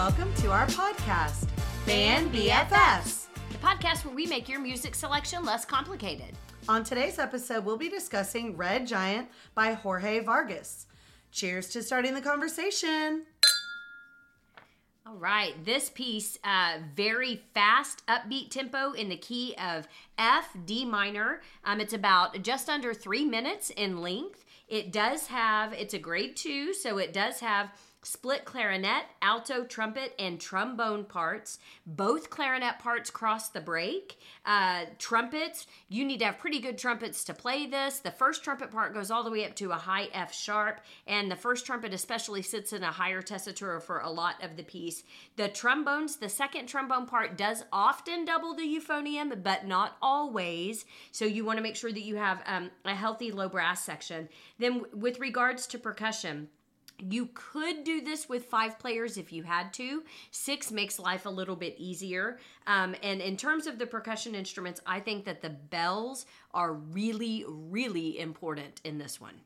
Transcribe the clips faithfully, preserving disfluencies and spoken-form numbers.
welcome to our podcast, Band B F Fs. The podcast where we make your music selection less complicated. On today's episode, we'll be discussing Red Giant by Jorge Vargas. Cheers to starting the conversation. All right, this piece, uh, very fast, upbeat tempo in the key of F, D minor. Um, it's about just under three minutes in length. It does have, it's a grade two, so it does have split clarinet, alto, trumpet, and trombone parts. Both clarinet parts cross the break. Uh, trumpets, you need to have pretty good trumpets to play this. The first trumpet part goes all the way up to a high F sharp, and the first trumpet especially sits in a higher tessitura for a lot of the piece. The trombones, the second trombone part does often double the euphonium, but not always. So you want to make sure that you have um, a healthy low brass section. Then w- with regards to percussion, you could do this with five players if you had to. Six makes life a little bit easier. Um, and in terms of the percussion instruments, I think that the bells are really, really important in this one.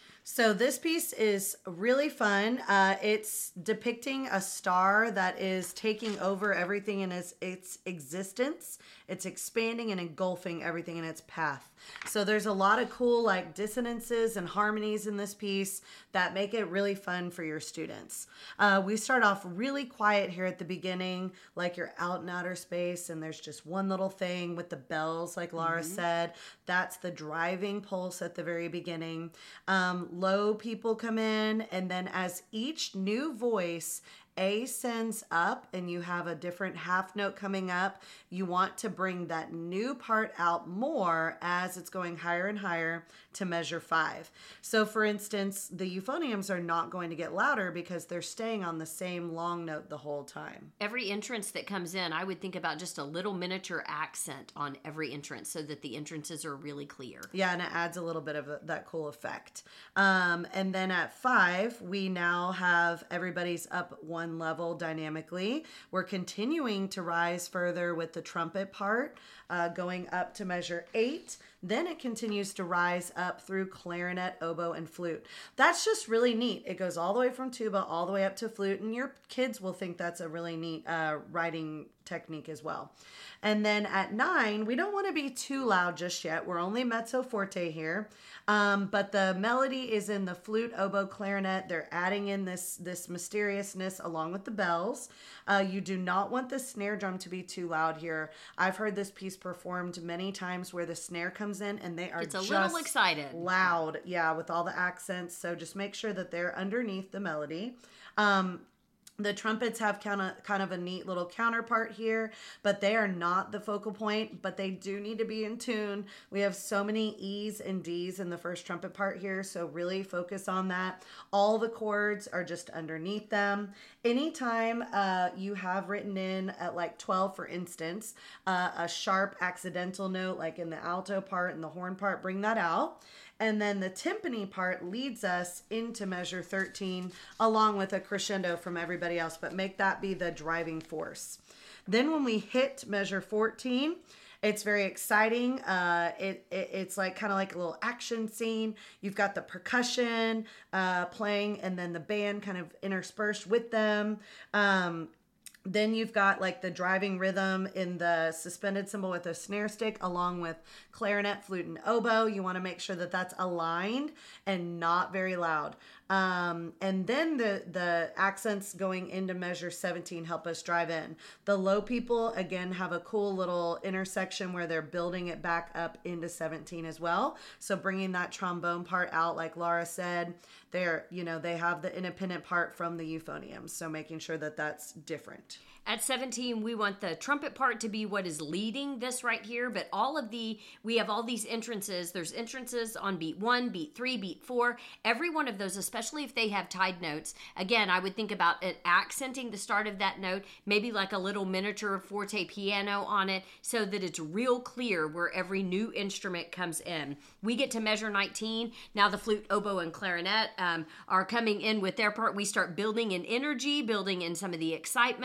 So this piece is really fun. Uh, it's depicting a star that is taking over everything in its, its existence. It's expanding and engulfing everything in its path. So there's a lot of cool like dissonances and harmonies in this piece that make it really fun for your students. Uh, we start off really quiet here at the beginning, like you're out in outer space and there's just one little thing with the bells, like Laura mm-hmm. said. That's the driving pulse at the very beginning. Um, low people come in, and then as each new voice ascends up and you have a different half note coming up, you want to bring that new part out more as it's going higher and higher to measure five. So for instance, the euphoniums are not going to get louder because they're staying on the same long note the whole time. Every entrance that comes in, I would think about just a little miniature accent on every entrance so that the entrances are really clear. Yeah, and it adds a little bit of a, that cool effect. Um, and then at five, we now have everybody's up one level dynamically. We're continuing to rise further with the trumpet part, uh, going up to measure eight. Then it continues to rise up through clarinet, oboe, and flute. That's just really neat. It goes all the way from tuba all the way up to flute, and your kids will think that's a really neat uh, writing technique as well. And then at nine, we don't want to be too loud just yet. We're only mezzo forte here, um, but the melody is in the flute, oboe, clarinet. They're adding in this this mysteriousness along with the bells. Uh, you do not want the snare drum to be too loud here. I've heard this piece performed many times where the snare comes in and they are it's a just little excited, loud, yeah, with all the accents. So just make sure that they're underneath the melody. Um, The trumpets have kind of kind of a neat little counterpart here, but they are not the focal point, but they do need to be in tune. We have so many E's and D's in the first trumpet part here, so really focus on that. All the chords are just underneath them. Anytime uh, you have written in at like twelve, for instance, uh, a sharp accidental note like in the alto part and the horn part, bring that out. And then the timpani part leads us into measure thirteen along with a crescendo from everybody else, but make that be the driving force. Then when we hit measure fourteen, it's very exciting. Uh, it, it It's like kind of like a little action scene. You've got the percussion uh, playing and then the band kind of interspersed with them. Um, Then you've got like the driving rhythm in the suspended cymbal with a snare stick along with clarinet, flute, and oboe. You want to make sure that that's aligned and not very loud. Um, and then the, the accents going into measure seventeen help us drive in. The low people, again, have a cool little intersection where they're building it back up into seventeen as well. So bringing that trombone part out, like Laura said, they're, you know, they have the independent part from the euphoniums. So making sure that that's different. At seventeen, we want the trumpet part to be what is leading this right here, but all of the, we have all these entrances. There's entrances on beat one, beat three, beat four. Every one of those, especially if they have tied notes. Again, I would think about it accenting the start of that note, maybe like a little miniature forte piano on it so that it's real clear where every new instrument comes in. We get to measure nineteen. Now the flute, oboe, and clarinet um, are coming in with their part. We start building in energy, building in some of the excitement. We're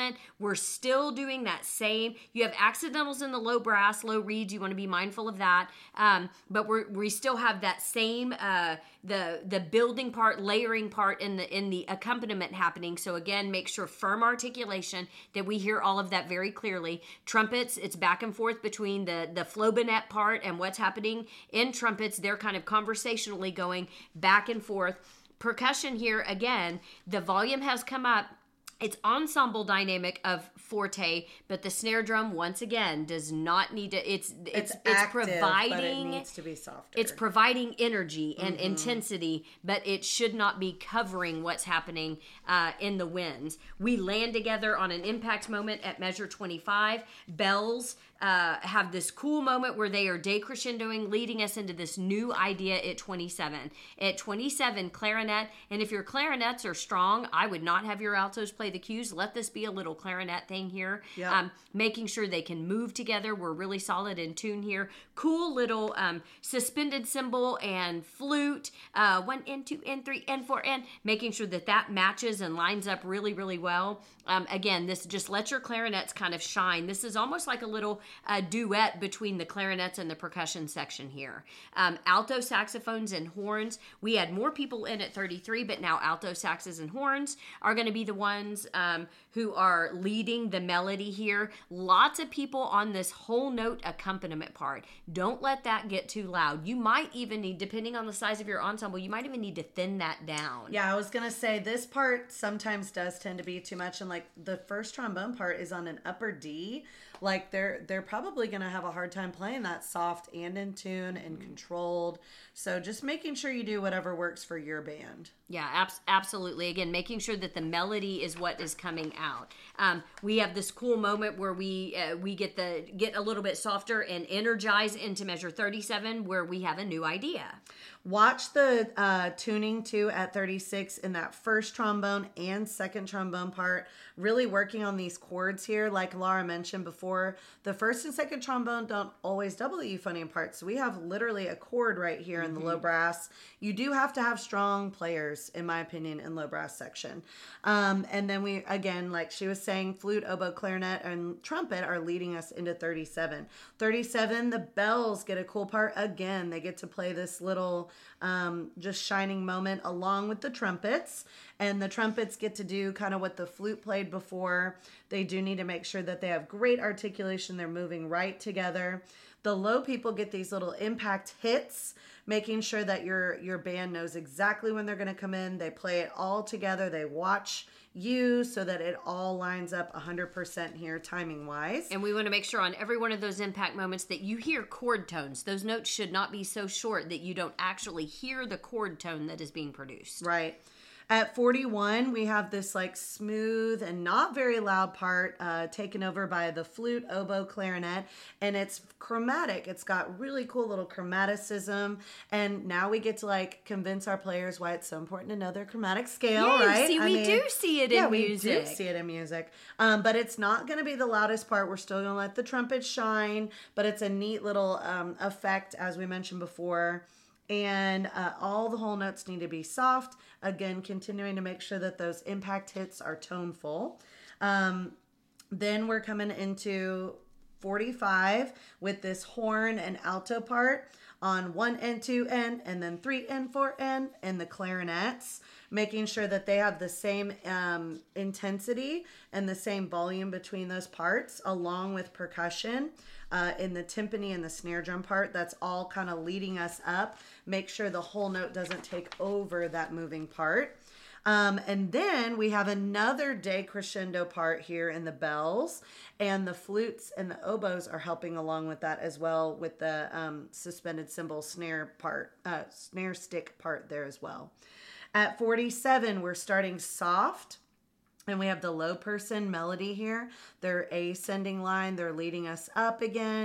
we're still doing that same, you have accidentals in the low brass, low reeds, you want to be mindful of that. Um, but we're, we still have that same, uh, the the building part, layering part in the in the accompaniment happening. So again, make sure firm articulation, that we hear all of that very clearly. Trumpets, it's back and forth between the the flaubinet part and what's happening in trumpets. They're kind of conversationally going back and forth. Percussion here, again, the volume has come up. It's ensemble dynamic of forte, but the snare drum, once again, does not need to, it's, it's, It's, it's active, providing, but it needs to be softer. it's providing energy and mm-hmm. intensity, but it should not be covering what's happening uh, in the winds. We land together on an impact moment at measure twenty-five. Bells uh, have this cool moment where they are decrescendoing, leading us into this new idea at twenty-seven. At twenty-seven, clarinet, and if your clarinets are strong, I would not have your altos play the cues. Let this be a little clarinet thing here. Yep. Um, making sure they can move together. We're really solid in tune here. Cool little um, suspended cymbal and flute. Uh, one, N, two, N, three, N, four, N. Making sure that that matches and lines up really, really well. Um, again, this just lets your clarinets kind of shine. This is almost like a little uh, duet between the clarinets and the percussion section here. Um, alto saxophones and horns. We had more people in at thirty-three, but now alto saxes and horns are going to be the ones um, who are leading the melody here. Lots of people on this whole note accompaniment part. Don't let that get too loud. You might even need, depending on the size of your ensemble, you might even need to thin that down. Yeah, I was going to say this part sometimes does tend to be too much. And like the first trombone part is on an upper D. Like they're they're probably going to have a hard time playing that soft and in tune and controlled. So just making sure you do whatever works for your band. Yeah, abs- absolutely. Again, making sure that the melody is what is coming out. Um, we have this cool moment where we uh, we get the get a little bit softer and energize into measure thirty-seven, where we have a new idea. Watch the uh, tuning too at thirty-six in that first trombone and second trombone part. Really working on these chords here, like Laura mentioned before. The first and second trombone don't always double the euphonium parts. So we have literally a chord right here in the low brass. You do have to have strong players, in my opinion, in low brass section. Um, and then we, again, like she was saying, flute, oboe, clarinet, and trumpet are leading us into thirty-seven. thirty-seven, the bells get a cool part again. They get to play this little um, just shining moment along with the trumpets. And the trumpets get to do kind of what the flute played before. They do need to make sure that they have great articulation. They're moving right together. The low people get these little impact hits, making sure that your your band knows exactly when they're going to come in. They play it all together. They watch you so that it all lines up one hundred percent here timing wise. And we want to make sure on every one of those impact moments that you hear chord tones. Those notes should not be so short that you don't actually hear the chord tone that is being produced. Right. At forty-one, we have this like smooth and not very loud part uh, taken over by the flute, oboe, clarinet, and it's chromatic. It's got really cool little chromaticism, and now we get to like convince our players why it's so important to know their chromatic scale, Yay, right? See, I we mean, do see it yeah, in we music. do see it in music, um, but it's not going to be the loudest part. We're still going to let the trumpet shine, but it's a neat little um, effect, as we mentioned before. And uh, all the whole notes need to be soft. Again, continuing to make sure that those impact hits are toneful. Um, then we're coming into forty-five with this horn and alto part on one N, two N, and then three N, four N, and the clarinets, making sure that they have the same um, intensity and the same volume between those parts, along with percussion. Uh, in the timpani and the snare drum part, that's all kind of leading us up. Make sure the whole note doesn't take over that moving part. Um, and then we have another decrescendo part here in the bells, and the flutes and the oboes are helping along with that as well, with the um, suspended cymbal snare part, uh, snare stick part there as well. At forty-seven, we're starting soft. And we have the low person melody here. Their ascending line, they're leading us up again.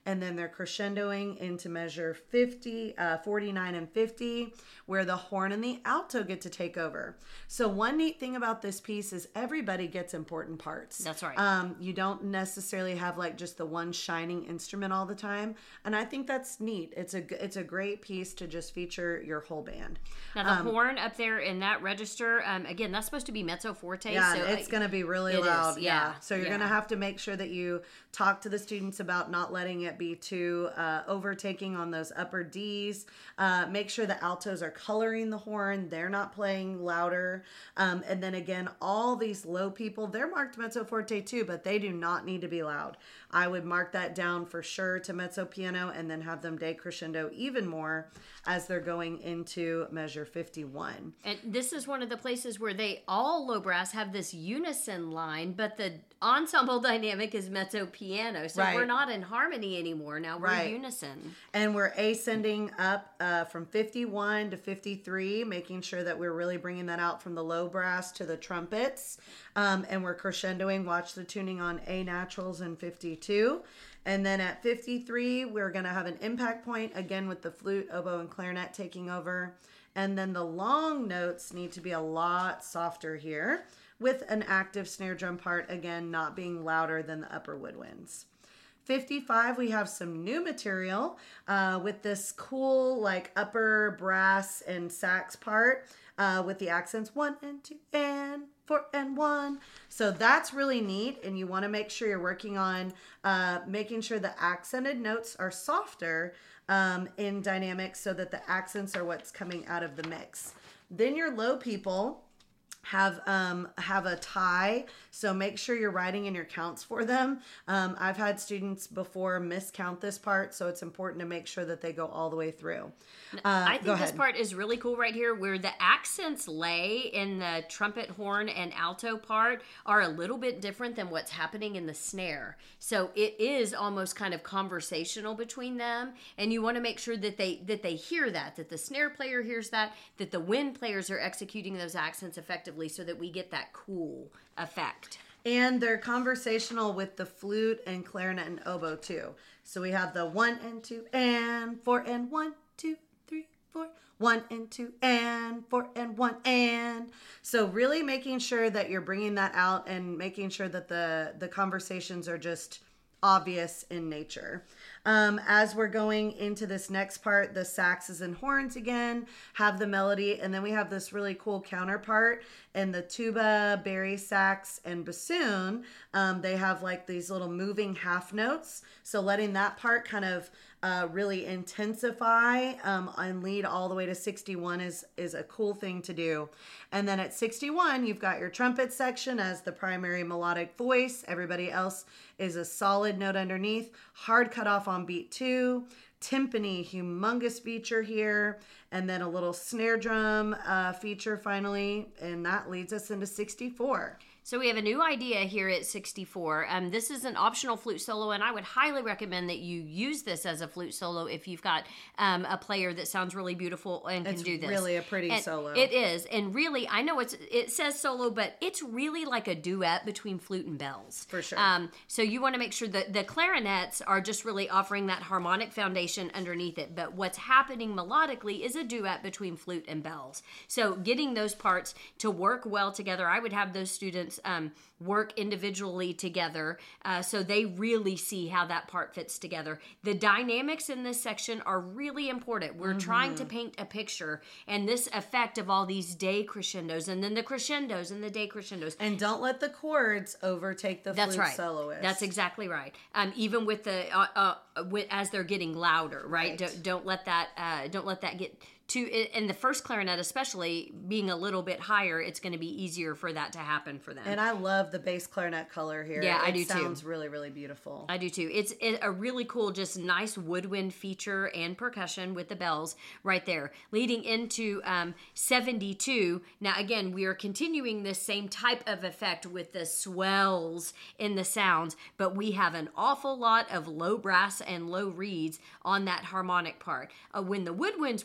and then they're crescendoing into measure fifty, uh, forty-nine and fifty, where the horn and the alto get to take over. So one neat thing about this piece is everybody gets important parts. That's right. Um, you don't necessarily have like just the one shining instrument all the time, and I think that's neat. It's a it's a great piece to just feature your whole band. Now the um, horn up there in that register, um, again, that's supposed to be mezzo forte. Yeah, so it's going to be really it loud. is, yeah. yeah, So you're yeah. going to have to make sure that you talk to the students about not letting it be too uh, overtaking on those upper D's. Uh, make sure the altos are coloring the horn. They're not playing louder. Um, and then again, all these low people, they're marked mezzo forte too, but they do not need to be loud. I would mark that down for sure to mezzo piano and then have them decrescendo even more as they're going into measure fifty-one. And this is one of the places where they all low brass have this unison line, but the ensemble dynamic is mezzo piano. So Right. we're not in harmony anymore. Now we're Right. unison. And we're ascending up uh, from fifty-one to fifty-three, making sure that we're really bringing that out from the low brass to the trumpets. Um, and we're crescendoing. Watch the tuning on A naturals in fifty-two. And then at fifty-three, we're going to have an impact point, again with the flute, oboe, and clarinet taking over. And then the long notes need to be a lot softer here, with an active snare drum part, again, not being louder than the upper woodwinds. fifty-five, we have some new material uh, with this cool like upper brass and sax part uh, with the accents one and two and four and one. So that's really neat, and you want to make sure you're working on uh, making sure the accented notes are softer um, in dynamics so that the accents are what's coming out of the mix. Then your low people have um have a tie, so make sure you're writing in your counts for them. um I've had students before miscount this part, so it's important to make sure that they go all the way through. uh, I go think this ahead. part is really cool right here, where the accents lay in the trumpet, horn, and alto part are a little bit different than what's happening in the snare. So it is almost kind of conversational between them, and you want to make sure that they that they hear that, that the snare player hears that, that the wind players are executing those accents effectively, so that we get that cool effect. And they're conversational with the flute and clarinet and oboe too. So we have the one and two and four and one, two, three, four, one and two and four and one and. So really making sure that you're bringing that out and making sure that the, the conversations are just obvious in nature. Um, as we're going into this next part, the saxes and horns again have the melody, and then we have this really cool counterpart in the tuba, bari sax, and bassoon. Um, they have like these little moving half notes, so letting that part kind of uh, really intensify um, and lead all the way to sixty-one is is a cool thing to do. And then at sixty-one, you've got your trumpet section as the primary melodic voice. Everybody else is a solid note underneath, hard cut off on beat two, timpani, humongous feature here, and then a little snare drum uh, feature finally, and that leads us into sixty-four. So we have a new idea here at sixty-four. Um, this is an optional flute solo, and I would highly recommend that you use this as a flute solo if you've got um, a player that sounds really beautiful and can It's do this. really a pretty And solo. It is, and really, I know it's it says solo, but it's really like a duet between flute and bells. For sure. Um, so you want to make sure that the clarinets are just really offering that harmonic foundation underneath it, but what's happening melodically is a duet between flute and bells. So getting those parts to work well together, I would have those students Um, work individually together uh, so they really see how that part fits together. The dynamics in this section are really important. We're mm-hmm. trying to paint a picture, and this effect of all these day crescendos and then the crescendos and the day crescendos. And don't let the chords overtake the That's flute right. soloist. That's exactly right. Um, even with the uh, uh, with, as they're getting louder, right? Right. Don't, don't let that uh, don't let that get too. In the first clarinet, especially being a little bit higher, it's going to be easier for that to happen for them. And I love the bass clarinet color here. Yeah, it I do too. It sounds really, really beautiful. I do too. It's it, a really cool, just nice woodwind feature and percussion with the bells right there. Leading into um, seventy-two. Now, again, we are continuing this same type of effect with the swells in the sounds, but we have an awful lot of low brass and low reeds on that harmonic part. Uh, when the woodwinds were featured,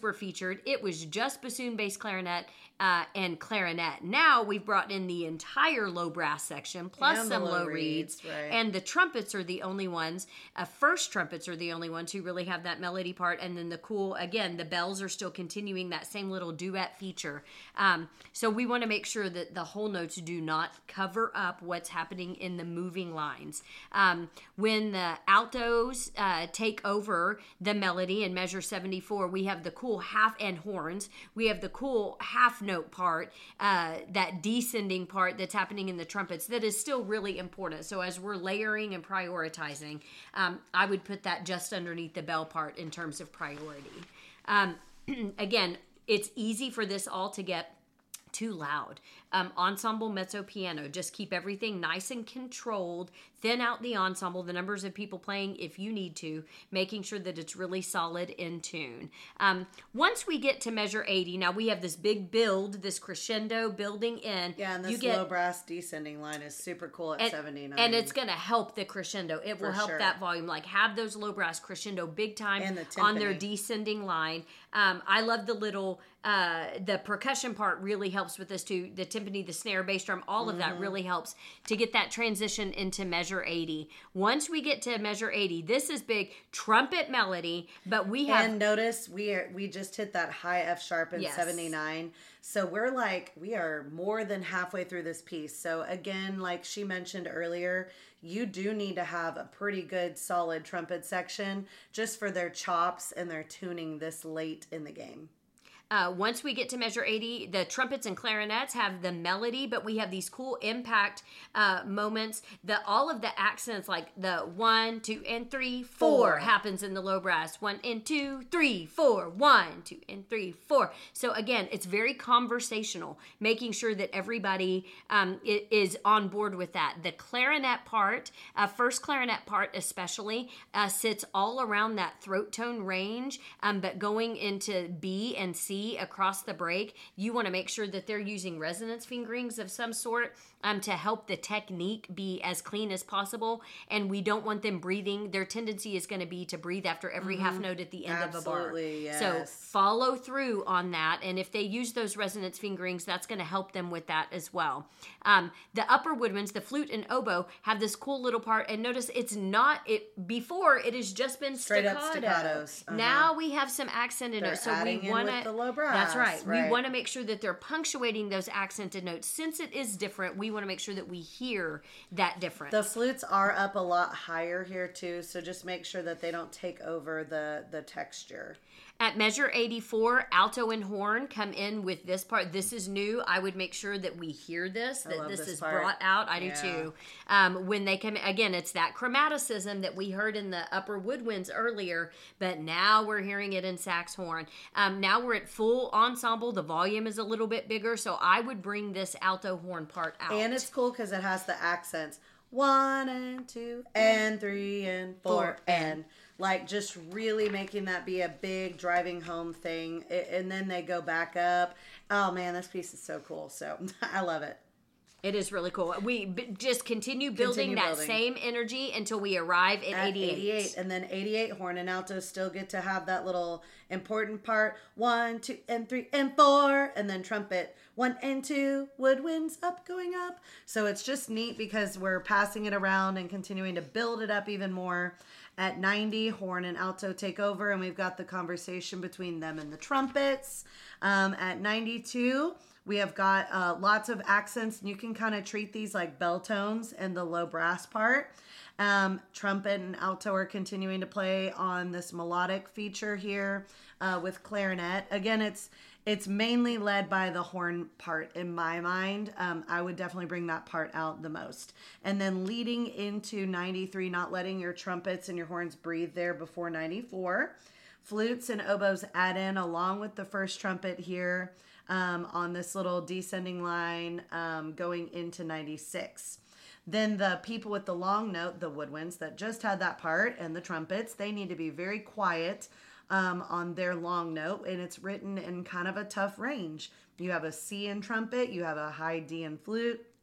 measured, it was just bassoon, bass, clarinet, uh, and clarinet. Now we've brought in the entire low brass section, plus And the some low low reeds. reeds, right. And the trumpets are the only ones, uh, first trumpets are the only ones who really have that melody part. And then the cool, again, the bells are still continuing that same little duet feature. Um, so we want to make sure that the whole notes do not cover up what's happening in the moving lines. Um, when the altos uh, take over the melody in measure seventy-four, we have the cool half and horns. We have the cool half note part, uh, that descending part that's happening in the trumpets that is still really important. So as we're layering and prioritizing, um, I would put that just underneath the bell part in terms of priority. Um, again, it's easy for this all to get too loud. Um, ensemble, mezzo, piano. Just keep everything nice and controlled. Thin out the ensemble, the numbers of people playing if you need to, making sure that it's really solid in tune. Um, once we get to measure eighty, now we have this big build, this crescendo building in. Yeah, and this you get, low brass descending line is super cool at and, seventy-nine. And it's going to help the crescendo. It will For help sure. that volume. Like have those low brass crescendo big time And the on their timpani. descending line. Um, I love the little, uh, the percussion part really helps with this too. The timpani, the snare, bass drum, all of that really helps to get that transition into measure eighty. Once we get to measure eighty, this is big trumpet melody, but we have... And notice we are we just hit that high F sharp in Yes. seventy-nine. So we're like, we are more than halfway through this piece. So again, like she mentioned earlier, you do need to have a pretty good solid trumpet section just for their chops and their tuning this late in the game. Uh, once we get to measure eighty, the trumpets and clarinets have the melody, but we have these cool impact uh, moments. The all of the accents, like the one, two, and three, four, Four. happens in the low brass. One and two, three, four. One, two, and three, four. So again, it's very conversational, making sure that everybody um, i- is on board with that. The clarinet part, uh, first clarinet part especially, uh, sits all around that throat tone range, um, but going into B and C across the break, you want to make sure that they're using resonance fingerings of some sort um, to help the technique be as clean as possible. And we don't want them breathing. Their tendency is going to be to breathe after every mm-hmm. half note at the end Absolutely, of a bar. yes. So follow through on that. And if they use those resonance fingerings, that's going to help them with that as well. Um, the upper woodwinds, the flute and oboe, have this cool little part. And notice it's not, it before it has just been Straight staccato. up staccatos. Uh-huh. Now we have some accented They're notes. So adding we in want with the to... low brass, That's right. right. We want to make sure that they're punctuating those accented notes. Since it is different, we want to make sure that we hear that difference. The flutes are up a lot higher here too, so just make sure that they don't take over the the texture. At measure eighty-four, alto and horn come in with this part. This is new. I would make sure that we hear this, I that love this, this is part. brought out. I Yeah. do too. Um, when they come, again, it's that chromaticism that we heard in the upper woodwinds earlier, but now we're hearing it in sax horn. Um, now we're at full ensemble. The volume is a little bit bigger, so I would bring this alto horn part out. And it's cool because it has the accents. One and two and three and four, Four and like just really making that be a big driving home thing. I- And then they go back up. Oh man, this piece is so cool. So I love it. It is really cool. We b- just continue building Continue that building. same energy until we arrive at, At eighty-eight. eighty-eight. And then eighty-eight, horn and alto still get to have that little important part. One, two, and three, and four. And then trumpet. One and two, woodwinds up, going up. So it's just neat because we're passing it around and continuing to build it up even more. At ninety, horn and alto take over, and we've got the conversation between them and the trumpets. Um, at ninety-two, we have got uh, lots of accents, and you can kind of treat these like bell tones in the low brass part. Um, trumpet and alto are continuing to play on this melodic feature here uh, with clarinet. Again, it's it's mainly led by the horn part in my mind. Um, I would definitely bring that part out the most. And then leading into ninety-three, not letting your trumpets and your horns breathe there before ninety-four. Flutes and oboes add in along with the first trumpet here um, on this little descending line um, going into ninety-six. Then the people with the long note, the woodwinds that just had that part, and the trumpets, they need to be very quiet um, on their long note, and it's written in kind of a tough range. You have a C in trumpet, you have a high D in flute.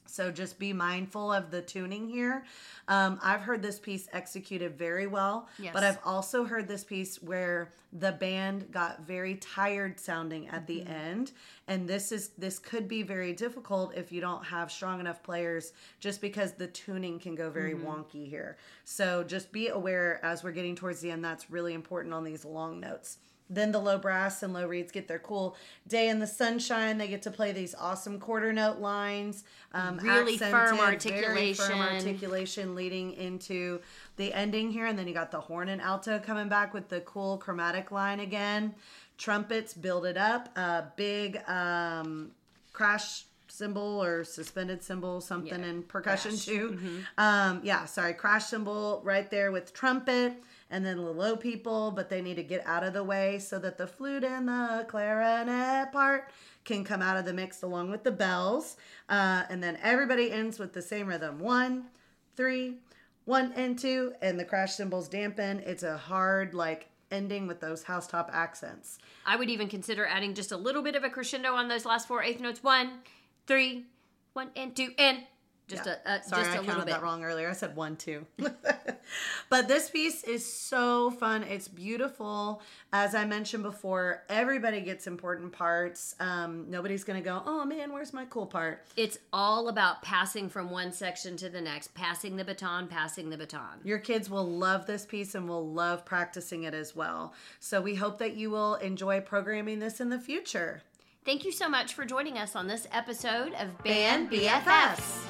So just be mindful of the tuning here. Um, I've heard this piece executed very well, Yes. but I've also heard this piece where the band got very tired sounding at the Mm-hmm. end. And this is this could be very difficult if you don't have strong enough players, just because the tuning can go very Mm-hmm. wonky here. So just be aware as we're getting towards the end, that's really important on these long notes. Then the low brass and low reeds get their cool day in the sunshine. They get to play these awesome quarter note lines. Um, Really firm accented, very firm articulation. articulation leading into the ending here. And then you got the horn and alto coming back with the cool chromatic line again. Trumpets build it up. A big um, crash cymbal or suspended cymbal, something Yeah, in percussion crash. too. Um, yeah, sorry, crash cymbal right there with trumpet. And then the low people, but they need to get out of the way so that the flute and the clarinet part can come out of the mix along with the bells. Uh, and then everybody ends with the same rhythm. One, three, one and two, and the crash cymbals dampen. It's a hard, like, ending with those housetop accents. I would even consider adding just a little bit of a crescendo on those last four eighth notes. One, three, one and two, and just Yeah. a, a Sorry, just a I little counted bit. that wrong earlier. I said one, two. But this piece is so fun. It's beautiful. As I mentioned before, everybody gets important parts. Um, nobody's going to go, oh man, where's my cool part? It's all about passing from one section to the next, passing the baton, passing the baton. Your kids will love this piece and will love practicing it as well. So we hope that you will enjoy programming this in the future. Thank you so much for joining us on this episode of Band Band B F B F Fs. Fs.